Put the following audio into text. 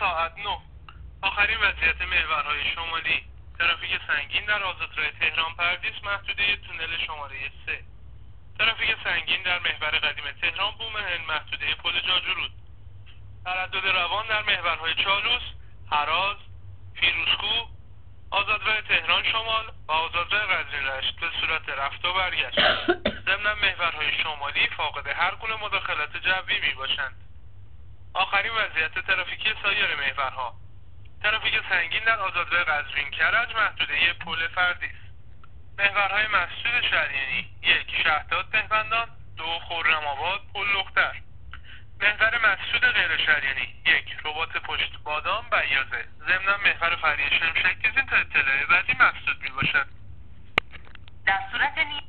ساعت 9. آخرین وضعیت محورهای شمالی: ترافیک سنگین در آزادراه تهران پردیس محدوده تونل شماره 3. ترافیک سنگین در محور قدیم تهران بومهن محدوده پل جاجورود. تردد روان در محورهای چالوس، هراز، فیروزکوه، آزادراه تهران شمال و آزادراه قزوین رشت به صورت رفت و برگشت. ضمن محورهای شمالی فاقد هر گونه مداخلت جوی می باشند. آخرین وضعیت ترافیکی سایر محورها: ترافیک سنگین در آزادراه قزوین کرج محدوده پل فردیس. محورهای مسجد شریعتی: 1 شهداد تهبندان، 2 خرم‌آباد پل لختر. محور مسجد غیر شریعتی: 1 رباط پشت بادام بیاضه. ضمن محور فریع شمشک‌گزین تا اطلاع بعدی مسدود می باشد. در صورت